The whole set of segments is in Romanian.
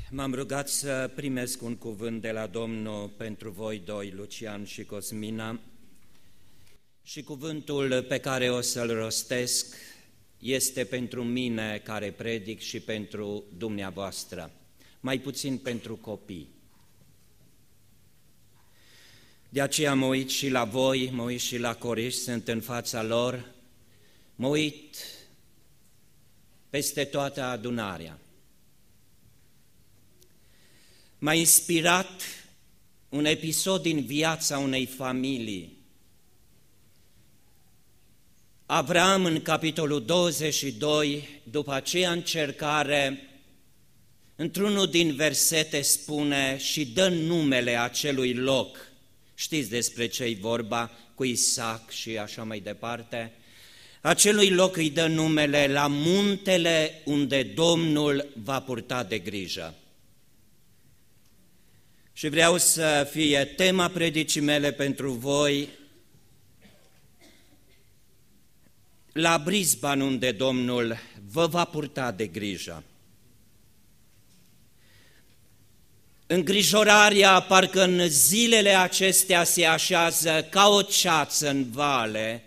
M-am rugat să primesc un cuvânt de la Domnul pentru voi doi, Lucian și Cosmina, și cuvântul pe care o să-l rostesc este pentru mine care predic și pentru dumneavoastră, mai puțin pentru copii. De aceea mă uit și la voi, mă uit și la coriși, sunt în fața lor, mă uit peste toată adunarea. M-a inspirat un episod din viața unei familii. Avram, în capitolul 22, după aceea încercare, într-unul din versete spune și dă numele acelui loc. Știți despre ce-i vorba, cu Isaac și așa mai departe. Acelui loc îi dă numele la muntele unde Domnul va purta de grijă. Și vreau să fie tema predicii mele pentru voi, la Brisbane, unde Domnul vă va purta de grijă. Îngrijorarea parcă în zilele acestea se așează ca o ceață în vale,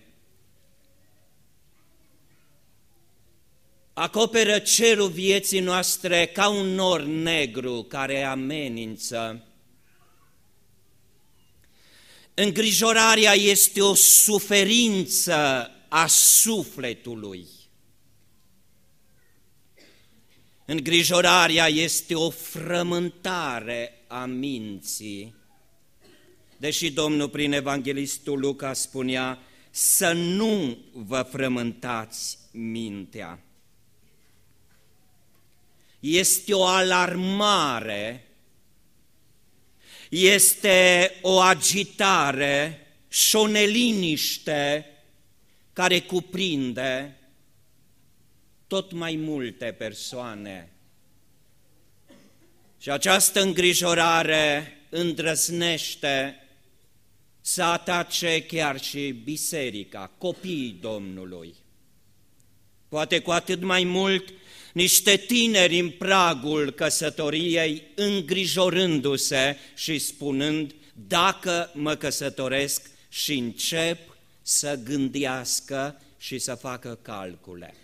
acoperă cerul vieții noastre ca un nor negru care amenință. Îngrijorarea este o suferință a sufletului. Îngrijorarea este o frământare a minții. Deși Domnul prin evanghelistul Luca spunea să nu vă frământați mintea. Este o alarmare, este o agitare și o neliniște care cuprinde tot mai multe persoane. Și această îngrijorare îndrăznește să atace chiar și biserica, copiii Domnului. Poate cu atât mai mult niște tineri în pragul căsătoriei, îngrijorându-se și spunând, dacă mă căsătoresc, și încep să gândească și să facă calcule.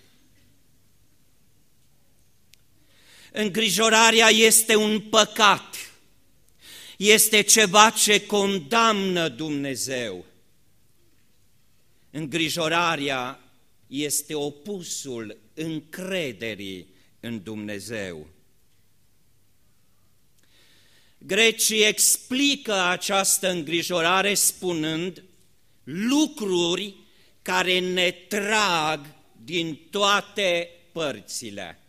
Îngrijorarea este un păcat, este ceva ce condamnă Dumnezeu. Îngrijorarea este opusul încrederii în Dumnezeu. Grecii explică această îngrijorare spunând lucruri care ne trag din toate părțile.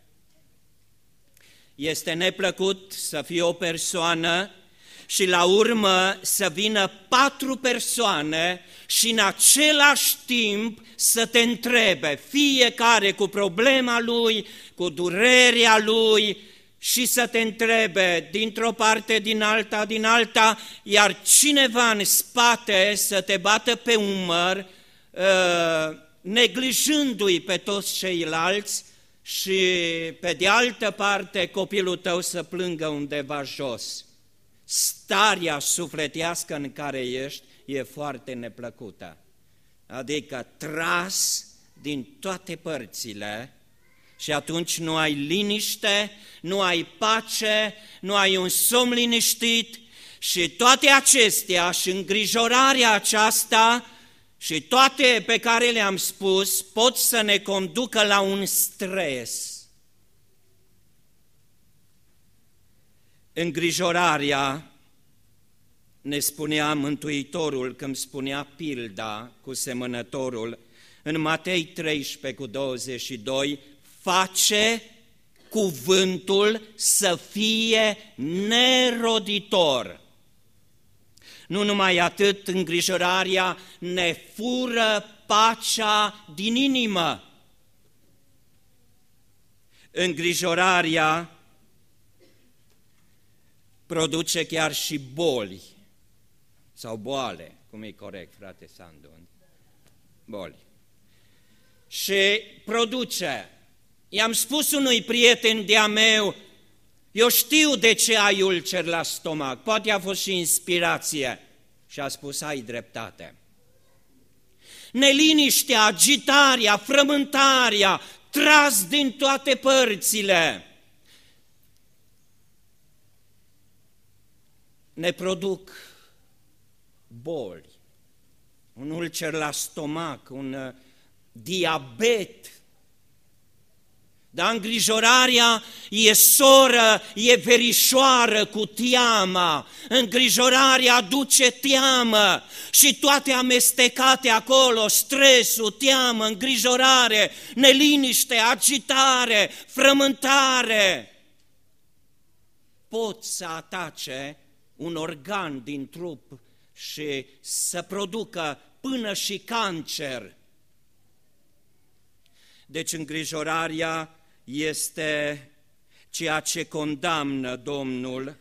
Este neplăcut să fie o persoană și la urmă să vină 4 persoane și în același timp să te întrebe, fiecare cu problema lui, cu durerea lui, și să te întrebe dintr-o parte, din alta, iar cineva în spate să te bată pe umăr, neglijându-i pe toți ceilalți, și pe de altă parte copilul tău să plângă undeva jos. Starea sufletească în care ești e foarte neplăcută, adică tras din toate părțile, și atunci nu ai liniște, nu ai pace, nu ai un somn liniștit și toate acestea și îngrijorarea aceasta și toate pe care le-am spus pot să ne conducă la un stres. Îngrijorarea, ne spunea Mântuitorul când spunea pilda cu semănătorul, în Matei 13:22, face cuvântul să fie neroditor. Nu numai atât, îngrijorarea ne fură pacea din inimă. Îngrijorarea produce chiar și boli sau boale, cum e corect, frate Sandu? Boli. Și produce. I-am spus unui prieten de-a meu, Eu știu de ce ai ulcer la stomac, poate a fost și inspirație. Și a spus, ai dreptate. Neliniștea, agitarea, frământarea, tras din toate părțile, ne produc boli, un ulcer la stomac, un diabet. Dar îngrijorarea e soră, e verișoară cu teama, îngrijorarea aduce teamă și toate amestecate acolo, stresul, teamă, îngrijorare, neliniște, agitare, frământare, pot să atace un organ din trup și să producă până și cancer. Deci îngrijorarea este ceea ce condamnă Domnul.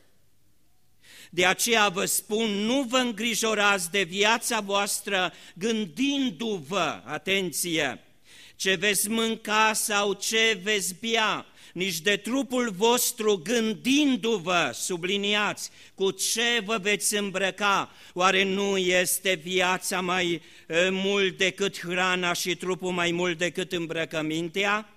De aceea vă spun, nu vă îngrijorați de viața voastră gândindu-vă, atenție, ce veți mânca sau ce veți bea, nici de trupul vostru gândindu-vă, subliniați, cu ce vă veți îmbrăca. Oare nu este viața mai mult decât hrana și trupul mai mult decât îmbrăcămintea?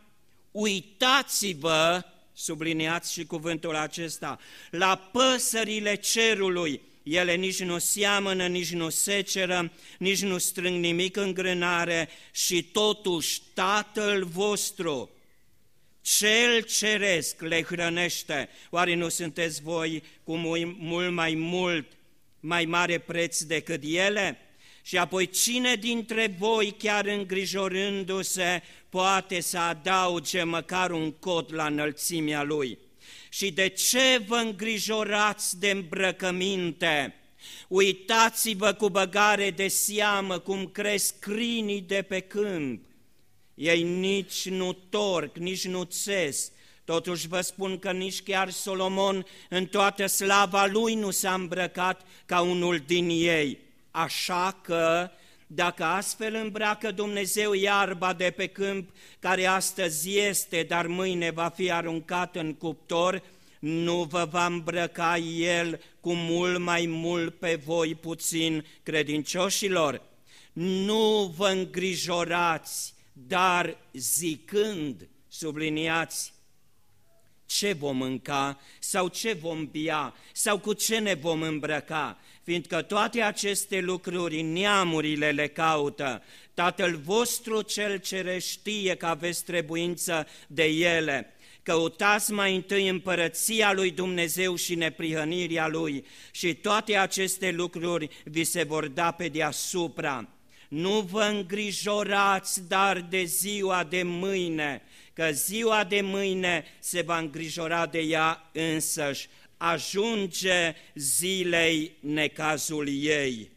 Uitați-vă, subliniați și cuvântul acesta, la păsările cerului. Ele nici nu seamănă, nici nu seceră, nici nu strâng nimic în grânare și totuși Tatăl vostru, Cel ceresc, le hrănește. Oare nu sunteți voi cu mult mai mare preț decât ele? Și apoi cine dintre voi, chiar îngrijorându-se, poate să adauge măcar un cot la înălțimea lui? Și de ce vă îngrijorați de îmbrăcăminte? Uitați-vă cu băgare de seamă cum cresc crinii de pe câmp. Ei nici nu torc, nici nu țes. Totuși vă spun că nici chiar Solomon în toată slava lui nu s-a îmbrăcat ca unul din ei. Așa că, dacă astfel îmbracă Dumnezeu iarba de pe câmp, care astăzi este, dar mâine va fi aruncat în cuptor, nu vă va îmbrăca El cu mult mai mult pe voi puțin, credincioșilor? Nu vă îngrijorați, dar zicând, subliniați, ce vom mânca sau ce vom bea sau cu ce ne vom îmbrăca, fiindcă toate aceste lucruri neamurile le caută. Tatăl vostru cel ceresc știe că aveți trebuință de ele. Căutați mai întâi împărăția lui Dumnezeu și neprihănirea Lui și toate aceste lucruri vi se vor da pe deasupra. Nu vă îngrijorați, dar de ziua de mâine, că ziua de mâine se va îngrijora de ea însăși. Ajunge zilei necazul ei.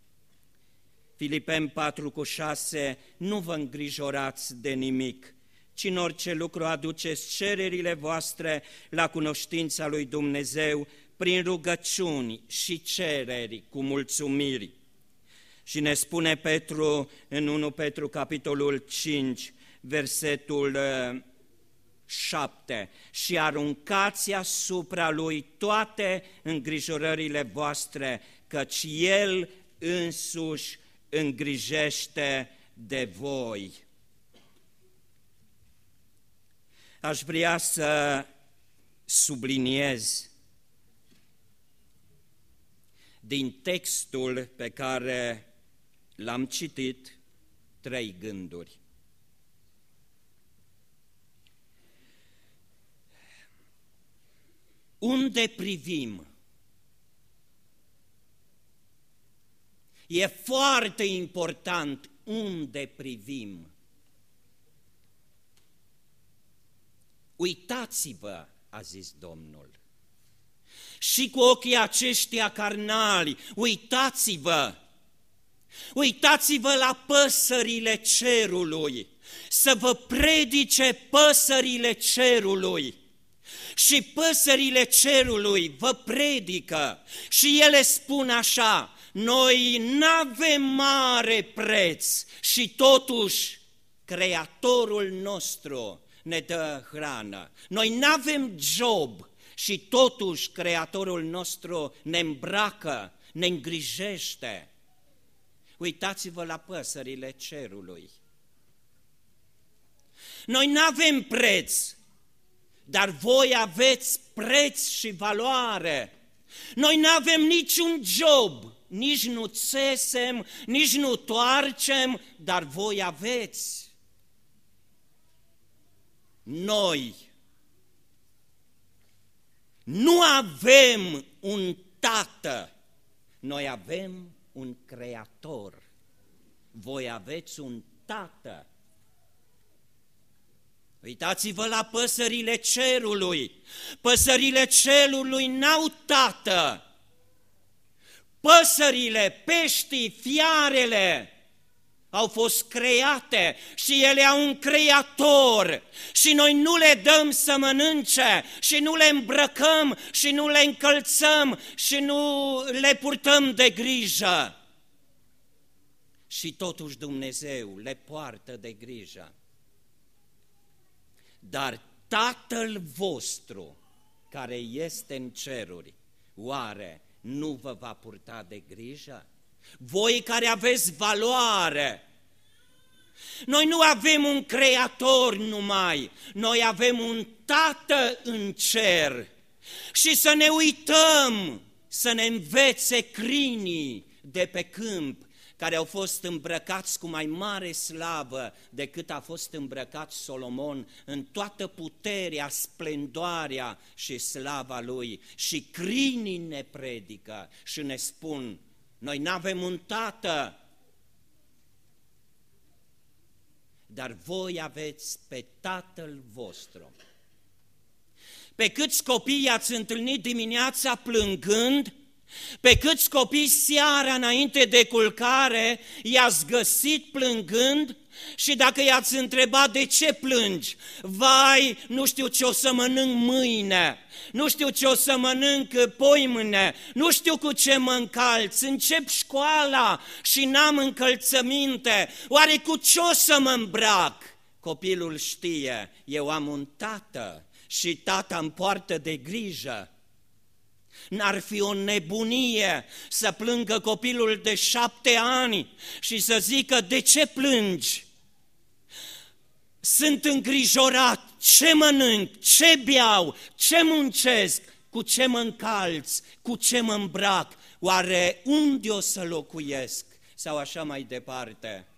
Filipeni 4:6, nu vă îngrijorați de nimic, ci în orice lucru aduceți cererile voastre la cunoștința lui Dumnezeu prin rugăciuni și cereri cu mulțumiri. Și ne spune Petru în 1 Petru capitolul 5, versetul 7, și aruncați asupra Lui toate îngrijorările voastre, căci El însuși îngrijește de voi. Aș vrea să subliniez din textul pe care l-am citit 3 gânduri. Unde privim? E foarte important unde privim. Uitați-vă, a zis Domnul, și cu ochii aceștia carnali, uitați-vă, uitați-vă la păsările cerului, să vă predice păsările cerului. Și păsările cerului vă predică și ele spun așa, noi n-avem mare preț și totuși Creatorul nostru ne dă hrană. Noi n-avem job și totuși Creatorul nostru ne îmbracă, ne îngrijește. Uitați-vă la păsările cerului. Noi nu avem preț, dar voi aveți preț și valoare. Noi nu avem niciun job, nici nu țesem, nici nu toarcem, dar voi aveți. Noi nu avem un tată, noi avem un creator. Voi aveți un tată. Uitați-vă la păsările cerului. Păsările cerului n-au tată. Păsările, peștii, fiarele au fost create și ele au un creator și noi nu le dăm să mănânce și nu le îmbrăcăm și nu le încălțăm și nu le purtăm de grijă. Și totuși Dumnezeu le poartă de grijă. Dar Tatăl vostru care este în ceruri, oare nu vă va purta de grijă? Voi care aveți valoare. Noi nu avem un creator numai, noi avem un Tată în cer. Și să ne uităm, să ne învețe crinii de pe câmp, care au fost îmbrăcați cu mai mare slavă decât a fost îmbrăcat Solomon în toată puterea, splendoarea și slava lui. Și crinii ne predică și ne spun, noi n-avem un tată, dar voi aveți pe Tatăl vostru. Pe câți copii ați întâlnit dimineața plângând, pe câți copii seara înainte de culcare i-ați găsit plângând și dacă i-ați întrebat de ce plângi, vai, nu știu ce o să mănânc mâine, nu știu ce o să mănânc poimâine, nu știu cu ce mă încalț, încep școala și n-am încălțăminte, oare cu ce o să mă îmbrac? Copilul știe, eu am un tată și tata îmi poartă de grijă. N-ar fi o nebunie să plângă copilul de 7 ani și să zică, de ce plângi? Sunt îngrijorat, ce mănânc, ce beau, ce muncesc, cu ce mă încalț, cu ce mă îmbrac, oare unde o să locuiesc? Sau așa mai departe.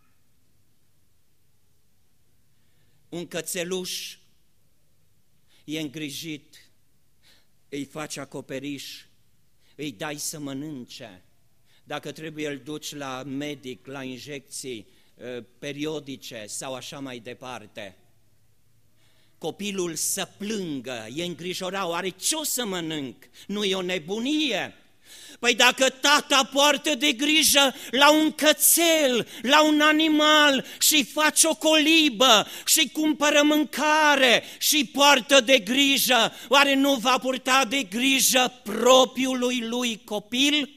Un cățeluș e îngrijit, îi faci acoperiș, îi dai să mănânce. Dacă trebuie îl duci la medic, la injecții periodice sau așa mai departe. Copilul să plângă, e îngrijorat, oare ce o să mănânc? Nu e o nebunie? Păi dacă tata poartă de grijă la un cățel, la un animal și face o colibă și cumpără mâncare și poartă de grijă, oare nu va purta de grijă propriului lui copil?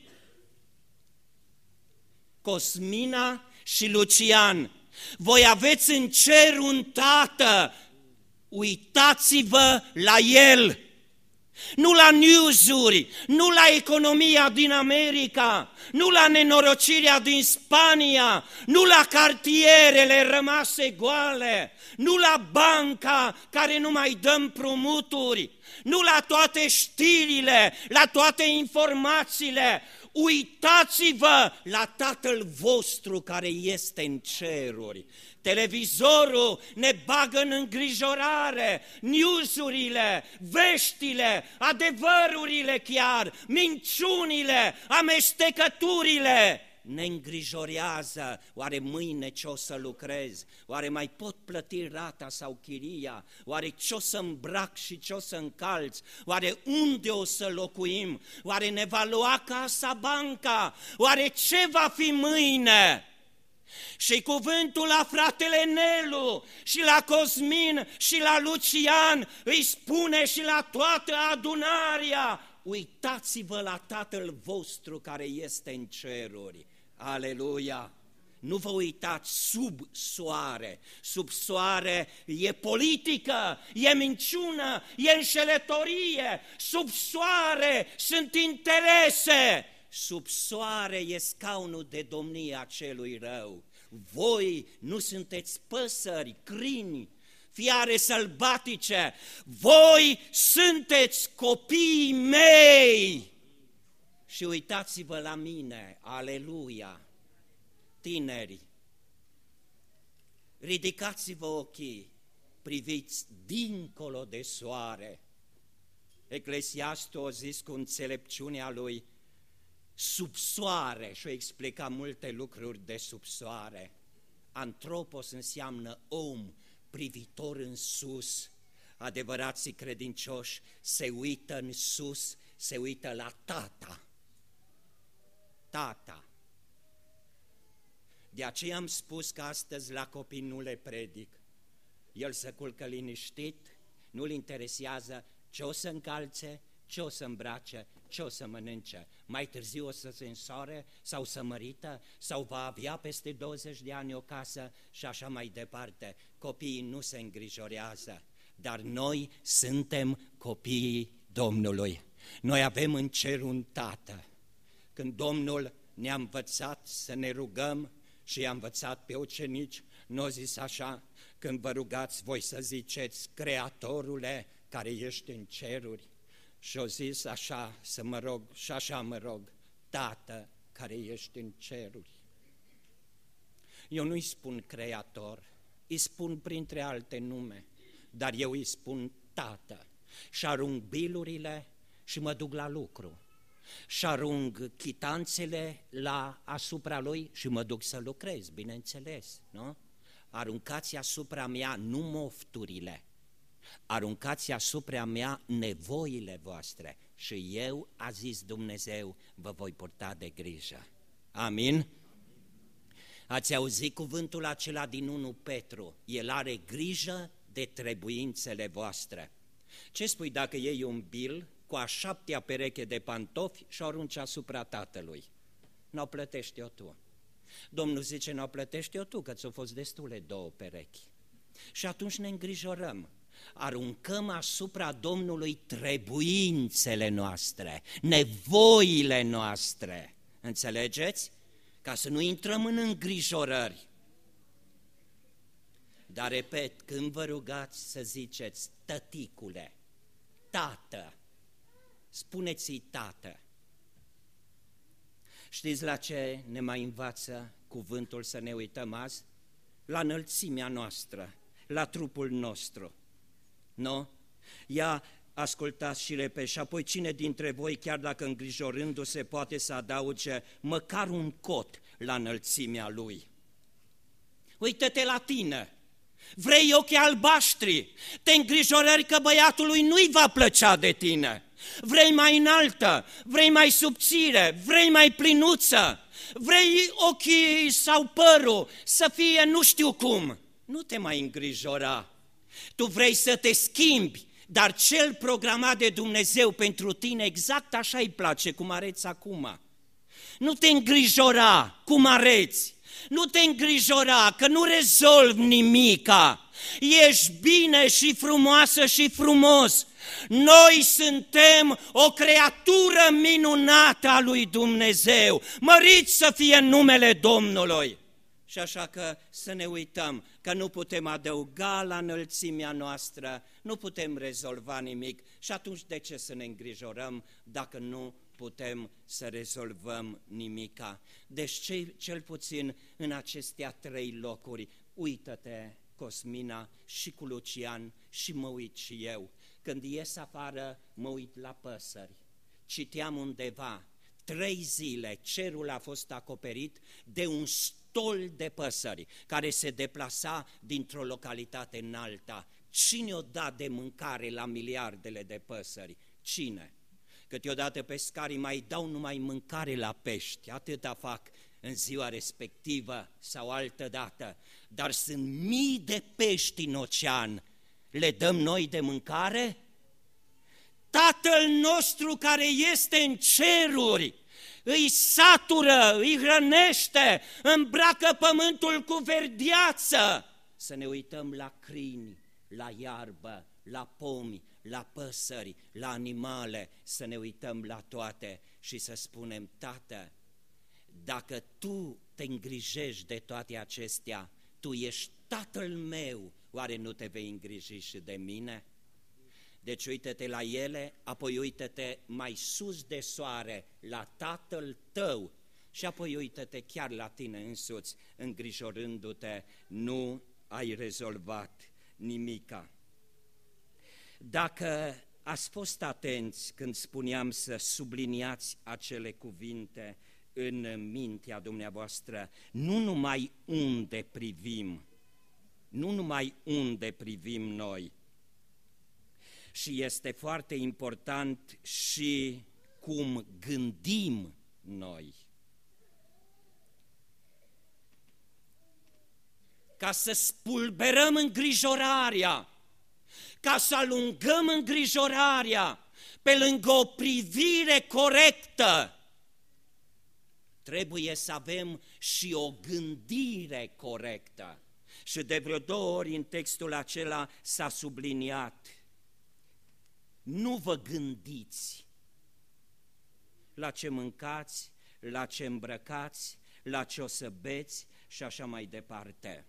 Cosmina și Lucian, voi aveți în cer un tată, uitați-vă la el! Nu la news-uri, nu la economia din America, nu la nenorocirea din Spania, nu la cartierele rămase goale, nu la banca care nu mai dă împrumuturi, nu la toate știrile, la toate informațiile. Uitați-vă la Tatăl vostru care este în ceruri. Televizorul ne bagă în îngrijorare, news-urile, veștile, adevărurile chiar, minciunile, amestecăturile ne îngrijorează. Oare mâine ce o să lucrez? Oare mai pot plăti rata sau chiria? Oare ce o să îmbrac și ce o să încalț? Oare unde o să locuim? Oare ne va lua casa banca? Oare ce va fi mâine? Și cuvântul la fratele Nelu și la Cosmin și la Lucian îi spune și la toată adunarea, uitați-vă la Tatăl vostru care este în ceruri. Aleluia! nu vă uitați sub soare. Sub soare e politică, e minciună, e înșelătorie. Sub soare sunt interese. Sub soare e scaunul de domnie a celui rău. Voi nu sunteți păsări, câini, fiare sălbatice. Voi sunteți copiii mei. Și uitați-vă la mine, aleluia, tineri, ridicați-vă ochii, priviți dincolo de soare. Eclesiastul a zis cu înțelepciunea lui, sub soare, și-o explica multe lucruri de sub soare. Antropos înseamnă om, privitor în sus. Adevărații credincioși se uită în sus, se uită la Tata. Tata. De aceea am spus că astăzi la copii nu le predic. El se culcă liniștit, nu-l interesează ce o să încalțe, ce o să îmbrace, ce o să mănânce. Mai târziu o să se însoare sau să mărită sau va avea peste 20 de ani o casă și așa mai departe. Copiii nu se îngrijorează, dar noi suntem copiii Domnului. Noi avem în cer un Tată. Când Domnul ne-a învățat să ne rugăm și i-a învățat pe ucenici, n-o zis așa, când vă rugați voi să ziceți, Creatorule care ești în ceruri, și-o zis așa, să mă rog, și așa mă rog, Tată care ești în ceruri. Eu nu-i spun Creator, îi spun printre alte nume, dar eu îi spun Tată și arunc bilurile și mă duc la lucru. Și arunc chitanțele asupra lui și mă duc să lucrez, bineînțeles, nu? Aruncați asupra mea nu mofturile, aruncați asupra mea nevoile voastre și eu, a zis Dumnezeu, vă voi purta de grijă. Amin? Ați auzit cuvântul acela din 1 Petru, el are grijă de trebuințele voastre. Ce spui dacă iei un bil cu a 7-a pereche de pantofi și o arunci asupra tatălui? N-o plătești eu tu. Domnul zice, n-o plătești eu tu, că ți-au fost destule 2 perechi. Și atunci ne îngrijorăm. Aruncăm asupra Domnului trebuințele noastre, nevoile noastre. Înțelegeți? Ca să nu intrăm în îngrijorări. Dar repet, când vă rugați să ziceți, tăticule, tată, spuneți-i tată. Știți la ce ne mai învață cuvântul să ne uităm azi? La înălțimea noastră, la trupul nostru. Nu? Ia ascultați și repede, și apoi cine dintre voi, chiar dacă îngrijorându-se, poate să adauge măcar un cot la înălțimea lui? Uită-te la tine, vrei ochi albaștri, te îngrijorări că băiatului nu-i va plăcea de tine, vrei mai înaltă, vrei mai subțire, vrei mai plinuță, vrei ochii sau părul să fie nu știu cum, nu te mai îngrijora. Tu vrei să te schimbi, dar cel programat de Dumnezeu pentru tine exact așa îi place cum arăți acum. Nu te îngrijora cum arăți, nu te îngrijora că nu rezolvi nimica, ești bine și frumoasă și frumos. Noi suntem o creatură minunată a lui Dumnezeu, mărit să fie numele Domnului. Și așa că să ne uităm că nu putem adăuga la înălțimea noastră, nu putem rezolva nimic și atunci de ce să ne îngrijorăm dacă nu putem să rezolvăm nimica? Deci cel puțin în acestea 3 locuri, uită-te, Cosmina, și cu Lucian, și mă uit și eu. Când ies afară, mă uit la păsări. Citeam undeva, 3 zile cerul a fost acoperit de un stol de păsări care se deplasa dintr-o localitate în alta. Cine o da de mâncare la miliardele de păsări? Cine? Câteodată pescarii mai dau numai mâncare la pești, atâta fac în ziua respectivă sau altă dată, dar sunt mii de pești în ocean, le dăm noi de mâncare? Tatăl nostru care este în ceruri îi satură, îi hrănește, îmbracă pământul cu verdeață. Să ne uităm la câini, la iarbă, la pomi, la păsări, la animale, să ne uităm la toate și să spunem: Tată, dacă Tu te îngrijești de toate acestea, Tu ești Tatăl meu, oare nu te vei îngriji și de mine? Deci uită-te la ele, apoi uită-te mai sus de soare la Tatăl tău și apoi uită-te chiar la tine însuți, îngrijorându-te, nu ai rezolvat nimica. Dacă ați fost atenți când spuneam să subliniați acele cuvinte în mintea dumneavoastră, nu numai unde privim, nu numai unde privim noi, și este foarte important și cum gândim noi. Ca să spulberăm îngrijorarea, ca să alungăm îngrijorarea pe lângă o privire corectă, trebuie să avem și o gândire corectă. Și de vreo 2 ori în textul acela s-a subliniat: nu vă gândiți la ce mâncați, la ce îmbrăcați, la ce o să beți și așa mai departe.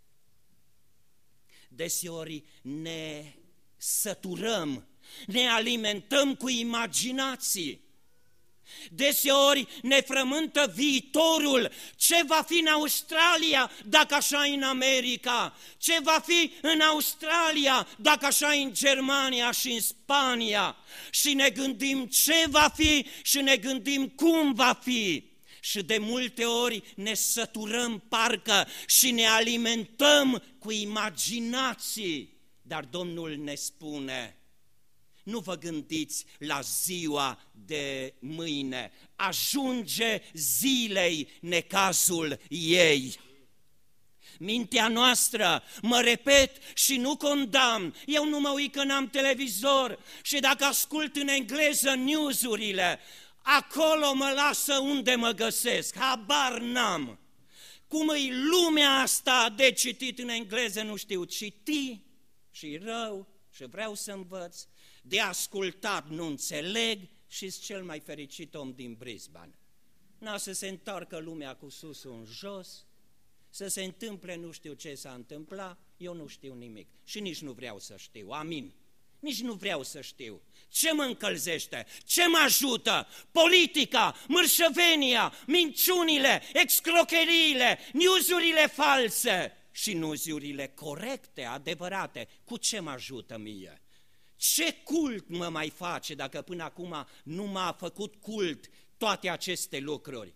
Deseori ne săturăm, ne alimentăm cu imaginații. Deseori ne frământă viitorul, ce va fi în Australia dacă așa e în America, ce va fi în Australia dacă așa e în Germania și în Spania, și ne gândim ce va fi și ne gândim cum va fi. Și de multe ori ne săturăm parcă și ne alimentăm cu imaginații, dar Domnul ne spune: nu vă gândiți la ziua de mâine, ajunge zilei necazul ei. Mintea noastră, mă repet și nu condamn, eu nu mă uit că n-am televizor și dacă ascult în engleză news-urile, acolo mă lasă unde mă găsesc, habar n-am. Cum e lumea asta de citit în engleză, nu știu citi și rău și vreau să învăț, de ascultat nu înțeleg și-s cel mai fericit om din Brisbane. N-a să se întoarcă lumea cu susul în jos, să se întâmple nu știu ce s-a întâmplat, eu nu știu nimic și nici nu vreau să știu, amin. Nici nu vreau să știu. Ce mă încălzește? Ce mă ajută? Politica, mărșăvenia, minciunile, excrocheriile, news-urile false și news-urile corecte, adevărate. Cu ce mă ajută mie? Ce cult mă mai face dacă până acum nu m-a făcut cult toate aceste lucruri?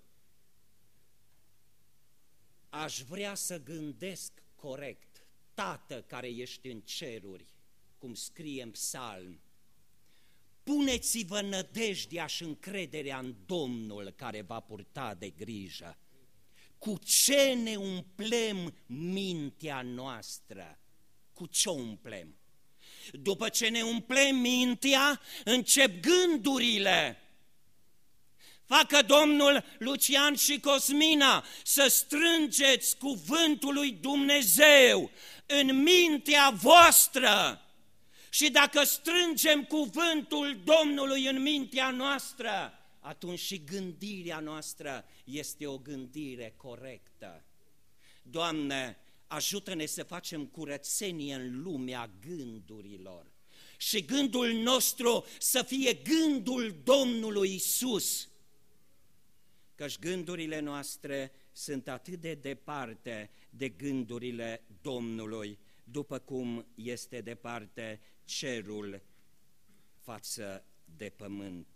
Aș vrea să gândesc corect. Tată care ești în ceruri, cum scrie în psalm, puneți-vă nădejdea și încrederea în Domnul care va purta de grijă. Cu ce ne umplem mintea noastră? Cu ce o umplem? După ce ne umplem mintea, încep gândurile. Facă Domnul Lucian și Cosmina să strângeți cuvântul lui Dumnezeu în mintea voastră. Și dacă strângem cuvântul Domnului în mintea noastră, atunci și gândirea noastră este o gândire corectă. Doamne, ajută-ne să facem curățenie în lumea gândurilor și gândul nostru să fie gândul Domnului Iisus, căci gândurile noastre sunt atât de departe de gândurile Domnului, după cum este departe cerul față de pământ.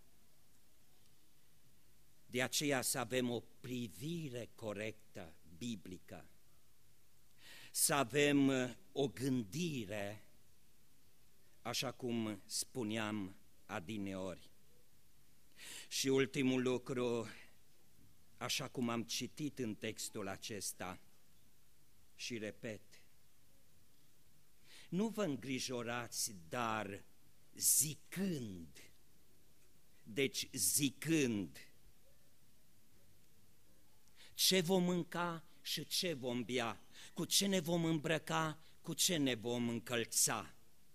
De aceea să avem o privire corectă, biblică, să avem o gândire, așa cum spuneam adineori. Și ultimul lucru, așa cum am citit în textul acesta, și repet, nu vă îngrijorați, dar zicând, deci zicând, ce vom mânca și ce vom bea, cu ce ne vom îmbrăca, cu ce ne vom încălța.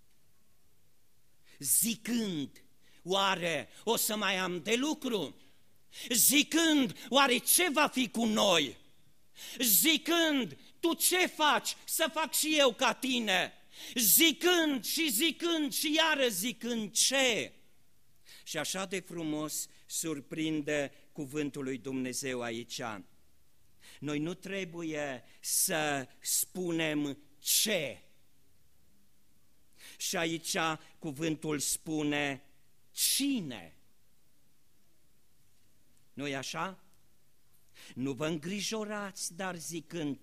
Zicând, oare o să mai am de lucru? Zicând, oare ce va fi cu noi? Zicând, tu ce faci? Să fac și eu ca tine. Zicând și iară zicând ce? Și așa de frumos surprinde cuvântul lui Dumnezeu aici. Noi nu trebuie să spunem ce. Și aici cuvântul spune cine. Nu-i așa? Nu vă îngrijorați, dar zicând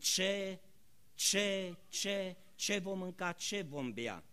ce vom mânca, ce vom bea,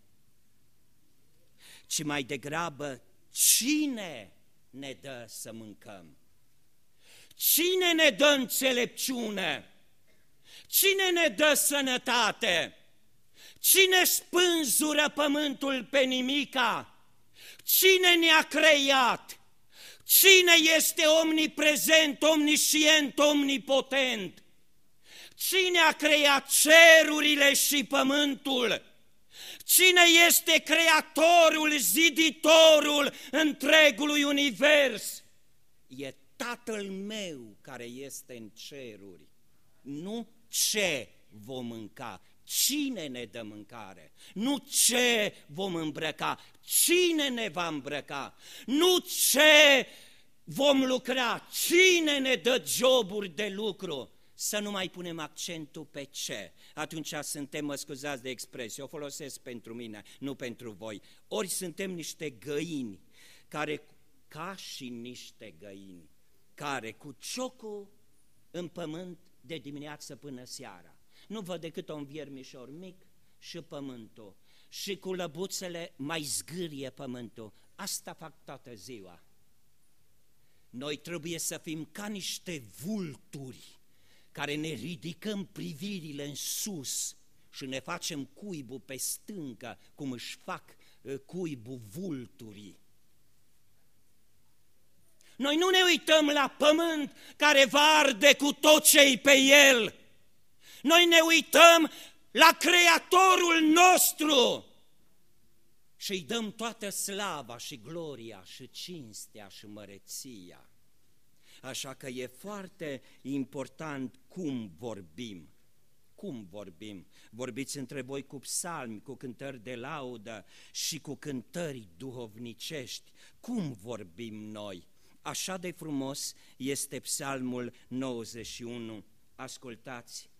ci mai degrabă cine ne dă să mâncăm? Cine ne dă înțelepciune? Cine ne dă sănătate? Cine spânzură pământul pe nimica? Cine ne-a creat? Cine este omniprezent, omniscient, omnipotent? Cine a creat cerurile și pământul? Cine este creatorul, ziditorul întregului univers? E Tatăl meu care este în ceruri. Nu ce vom mânca, cine ne dă mâncare, nu ce vom îmbrăca, cine ne va îmbrăca, nu ce vom lucra, cine ne dă joburi de lucru. Să nu mai punem accentul pe ce. Atunci suntem, mă scuzați de expresie, o folosesc pentru mine, nu pentru voi. Ori suntem niște găini, care, ca și niște găini, care cu ciocul în pământ de dimineață până seara. Nu văd decât un viermișor mic și pământul. Și cu lăbuțele mai zgârie pământul. Asta fac toată ziua. Noi trebuie să fim ca niște vulturi care ne ridicăm privirile în sus și ne facem cuibul pe stâncă, cum își fac cuibul vulturii. Noi nu ne uităm la pământ care va arde cu tot ce-i pe el. Noi ne uităm la Creatorul nostru și îi dăm toată slava și gloria și cinstea și măreția. Așa că e foarte important cum vorbim. Cum vorbim? Vorbiți între voi cu psalmi, cu cântări de laudă și cu cântări duhovnicești. Cum vorbim noi? Așa de frumos este psalmul 91. Ascultați!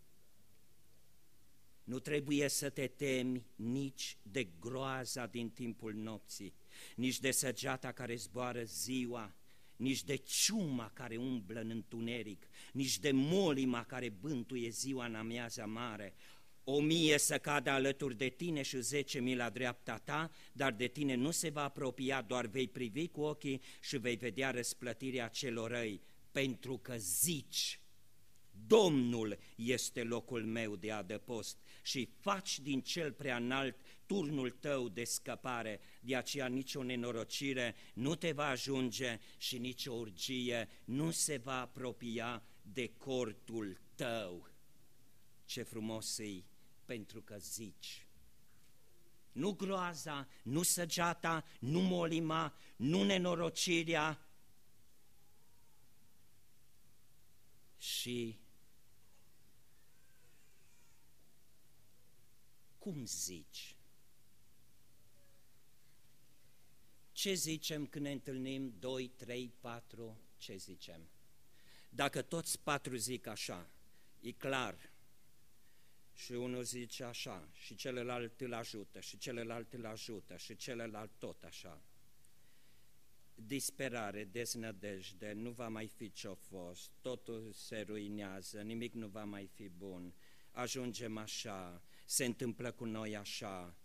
Nu trebuie să te temi nici de groaza din timpul nopții, nici de săgeata care zboară ziua, nici de ciuma care umblă în întuneric, nici de molima care bântuie ziua în amiaza mare. 1000 să cadă alături de tine și 10.000 la dreapta ta, dar de tine nu se va apropia, doar vei privi cu ochii și vei vedea răsplătirea celor răi, pentru că zici: Domnul este locul meu de adăpost și faci din cel prea înalt turnul tău de scăpare. De aceea nicio nenorocire nu te va ajunge și nicio urgie nu se va apropia de cortul tău. Ce frumos e, pentru că zici. Nu groaza, nu săgeata, nu molima, nu nenorocirea. Și cum zici? Ce zicem când ne întâlnim 2, 3, 4? Ce zicem? Dacă toți 4 zic așa, e clar. Și unul zice așa, și celălalt îl ajută, și celălalt îl ajută, și celălalt tot așa. Disperare, deznădejde, nu va mai fi ce-o fost, totul se ruinează, nimic nu va mai fi bun, ajungem așa, se întâmplă cu noi așa.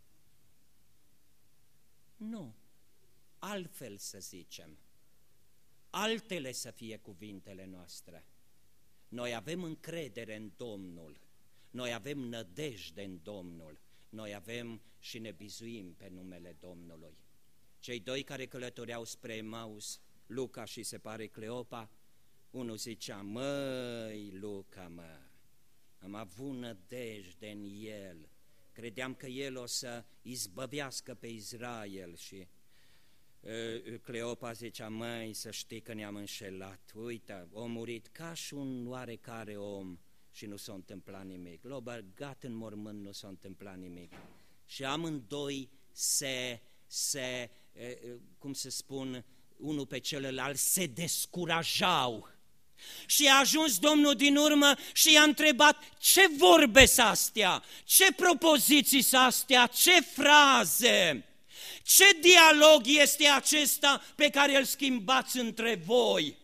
Nu, altfel să zicem, altele să fie cuvintele noastre. Noi avem încredere în Domnul, noi avem nădejde în Domnul, noi avem și ne bizuim pe numele Domnului. Cei 2 care călătoreau spre Emaus, Luca și se pare Cleopa, Unul zicea, măi, Luca, mă, am avut nădejde în el, credeam că el o să izbăvească pe Israel și Cleopa zicea, măi, să știi că ne-am înșelat, uite, a murit ca și un oarecare om și nu s-a întâmplat nimic, l-a băgat în mormânt, nu s-a întâmplat nimic. Și amândoi cum se spun, unul pe celălalt, se descurajau. Și a ajuns Domnul din urmă și i-a întrebat, ce vorbe sunt astea, ce propoziții sunt astea, ce fraze, ce dialog este acesta pe care îl schimbați între voi?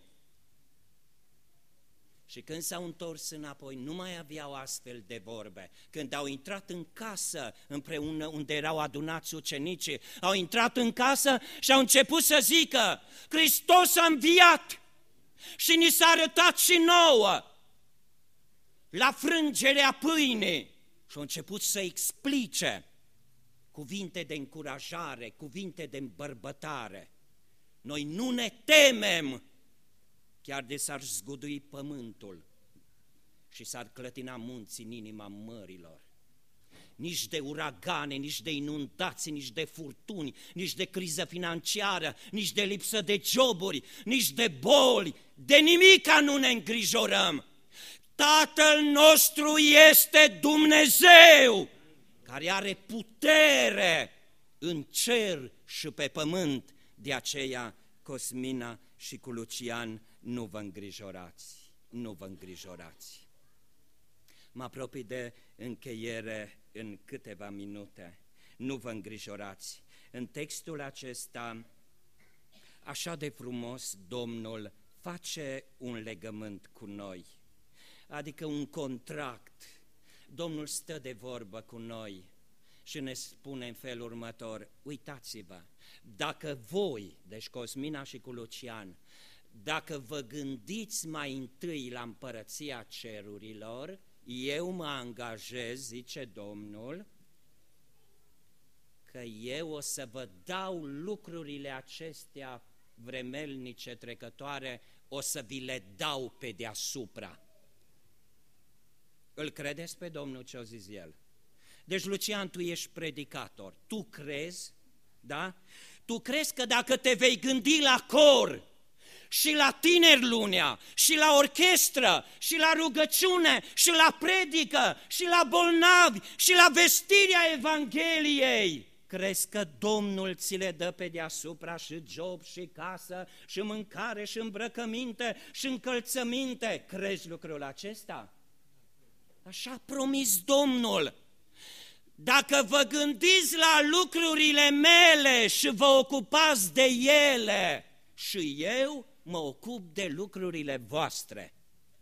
Și când s-au întors înapoi, nu mai aveau astfel de vorbe. Când au intrat în casă împreună unde erau adunați ucenicii, au intrat în casă și au început să zică, Hristos a înviat și ni s-a arătat și nouă la frângerea pâinii. Și au început să explice cuvinte de încurajare, cuvinte de îmbărbătare. Noi nu ne temem, chiar de s-ar zgudui pământul și s-ar clătina munții în inima mărilor. Nici de uragane, nici de inundații, nici de furtuni, nici de criză financiară, nici de lipsă de joburi, nici de boli, de nimica nu ne îngrijorăm. Tatăl nostru este Dumnezeu, care are putere în cer și pe pământ. De aceea, Cosmina și cu Lucian, nu vă îngrijorați, nu vă îngrijorați. Mă apropii de încheiere în câteva minute. Nu vă îngrijorați. În textul acesta, așa de frumos, Domnul face un legământ cu noi, adică un contract. Domnul stă de vorbă cu noi și ne spune în felul următor, uitați-vă, dacă voi, deci Cosmina și cu Lucian, dacă vă gândiți mai întâi la împărăția cerurilor, eu mă angajez, zice Domnul, că eu o să vă dau lucrurile acestea vremelnice, trecătoare, o să vi le dau pe deasupra. Îl credeți pe Domnul ce-o zis el? Deci, Lucian, tu ești predicator, tu crezi, da? Tu crezi că dacă te vei gândi la cor și la tineri lunea, și la orchestră, și la rugăciune, și la predică, și la bolnavi, și la vestirea Evangheliei, crezi că Domnul ți le dă pe deasupra și job, și casă, și mâncare, și îmbrăcăminte, și încălțăminte? Crezi lucrul acesta? Așa a promis Domnul. Dacă vă gândiți la lucrurile mele și vă ocupați de ele, și eu mă ocup de lucrurile voastre.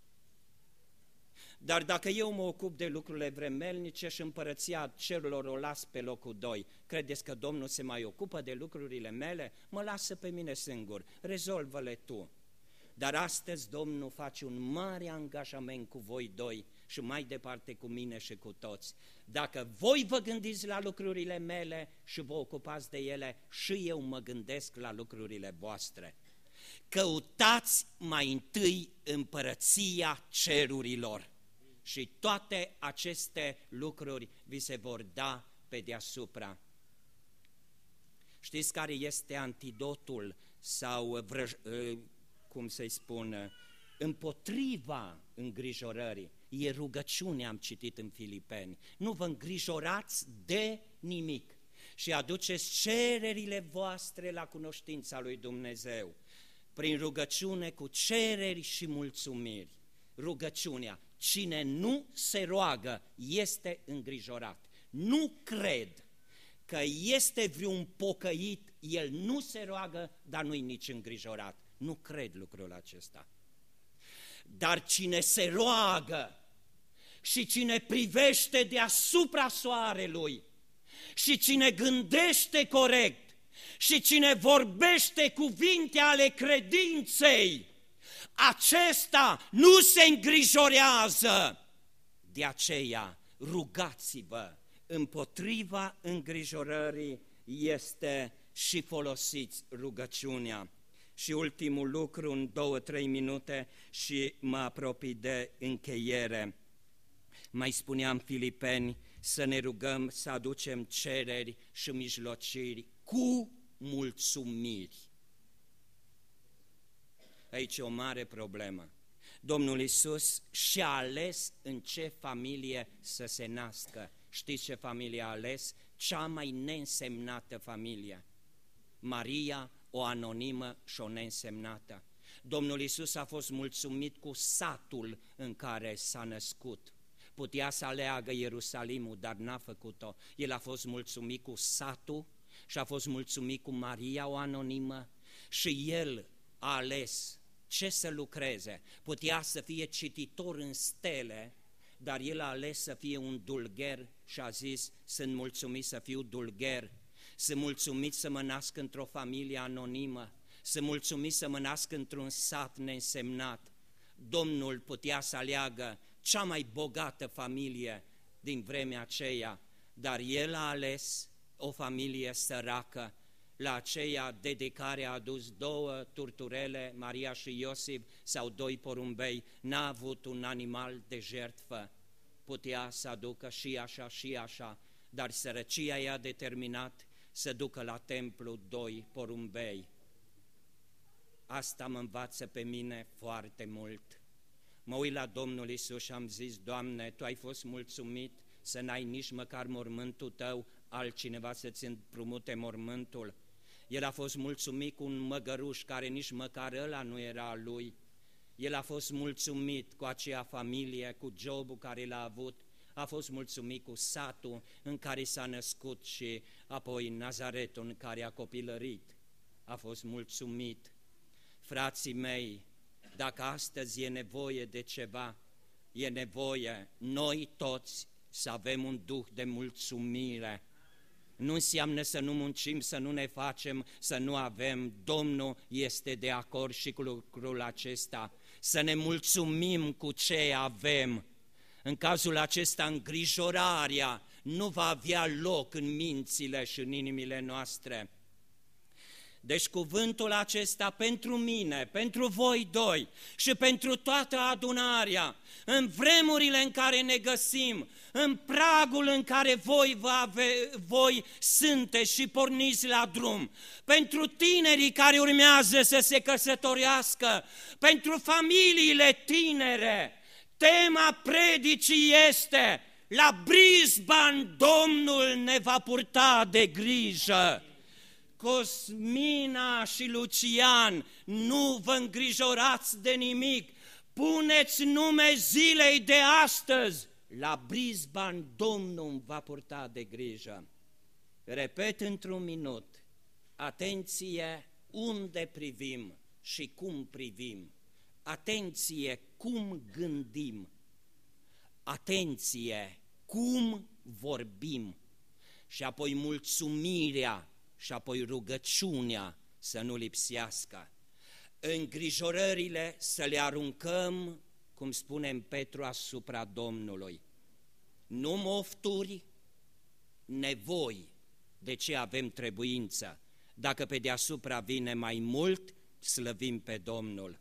Dar dacă eu mă ocup de lucrurile vremelnice și împărăția cerurilor o las pe locul 2, credeți că Domnul se mai ocupă de lucrurile mele? Mă lasă pe mine singur, rezolvă-le tu. Dar astăzi Domnul face un mare angajament cu voi doi și mai departe cu mine și cu toți. Dacă voi vă gândiți la lucrurile mele și vă ocupați de ele, și eu mă gândesc la lucrurile voastre. Căutați mai întâi împărăția cerurilor și toate aceste lucruri vi se vor da pe deasupra. Știți care este antidotul sau, cum să-i spun, împotriva îngrijorării? E rugăciune, am citit în Filipeni. Nu vă îngrijorați de nimic și aduceți cererile voastre la cunoștința lui Dumnezeu prin rugăciune cu cereri și mulțumiri. Rugăciunea. Cine nu se roagă este îngrijorat. Nu cred că este vreun pocăit, el nu se roagă, dar nu-i nici îngrijorat. Nu cred lucrul acesta. Dar cine se roagă și cine privește deasupra soarelui și cine gândește corect și cine vorbește cuvinte ale credinței, acesta nu se îngrijorează. De aceea rugați-vă, împotriva îngrijorării este și folosiți rugăciunea. Și ultimul lucru, în 2-3 minute și mă apropii de încheiere. Mai spuneam Filipeni să ne rugăm să aducem cereri și mijlociri cu mulțumiri. Aici e o mare problemă. Domnul Iisus și-a ales în ce familie să se nască. Știți ce familie a ales? Cea mai neînsemnată familie. Maria, o anonimă și o neînsemnată. Domnul Iisus a fost mulțumit cu satul în care s-a născut. Putea să aleagă Ierusalimul, dar n-a făcut-o. El a fost mulțumit cu satul și a fost mulțumit cu Maria, o anonimă, și el a ales ce să lucreze. Putea să fie cititor în stele, dar el a ales să fie un dulgher și a zis: sunt mulțumit să fiu dulgher, sunt mulțumit să mă nasc într-o familie anonimă, sunt mulțumit să mă nasc într-un sat neînsemnat. Domnul putea să aleagă cea mai bogată familie din vremea aceea, dar el a ales o familie săracă. La aceea dedicare a adus 2 turturele, Maria și Iosif, sau 2 porumbei, n-a avut un animal de jertfă. Putea să aducă și așa, dar sărăcia i-a determinat să ducă la templu 2 porumbei. Asta mă învață pe mine foarte mult. Mă uit la Domnul Iisus și am zis: Doamne, Tu ai fost mulțumit să n-ai nici măcar mormântul Tău, altcineva să-ți împrumute mormântul. El a fost mulțumit cu un măgăruș care nici măcar ăla nu era al lui. El a fost mulțumit cu acea familie, cu jobul care l-a avut, a fost mulțumit cu satul în care s-a născut și apoi Nazaretul în care a copilărit. A fost mulțumit. Frații mei, dacă astăzi e nevoie de ceva, e nevoie noi toți să avem un duh de mulțumire. Nu înseamnă să nu muncim, să nu ne facem, să nu avem. Domnul este de acord și cu lucrul acesta. Să ne mulțumim cu ce avem. În cazul acesta, îngrijorarea nu va avea loc în mințile și în inimile noastre. Deci cuvântul acesta pentru mine, pentru voi doi și pentru toată adunarea, în vremurile în care ne găsim, în pragul în care voi sunteți și porniți la drum, pentru tinerii care urmează să se căsătorească, pentru familiile tinere, tema predicii este: la Brisbane Domnul ne va purta de grijă. Cosmina și Lucian, nu vă îngrijorați de nimic, puneți nume zilei de astăzi, la Brisbane Domnul va purta de grijă. Repet într-un minut: atenție unde privim și cum privim, atenție cum gândim, atenție cum vorbim și apoi mulțumirea și apoi rugăciunea să nu lipsească. Îngrijorările să le aruncăm, cum spune Petru, asupra Domnului. Nu mofturi, nevoi, de ce avem trebuință. Dacă pe deasupra vine mai mult, slăvim pe Domnul.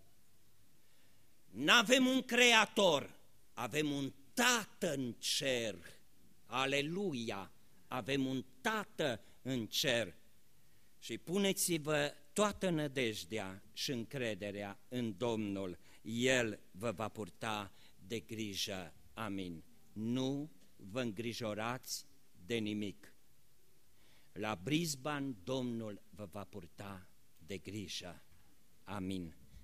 N-avem un creator, avem un Tată în cer. Aleluia! Avem un Tată în cer. Și puneți-vă toată nădejdea și încrederea în Domnul. El vă va purta de grijă. Amin. Nu vă îngrijorați de nimic. La Brisbane Domnul vă va purta de grijă. Amin.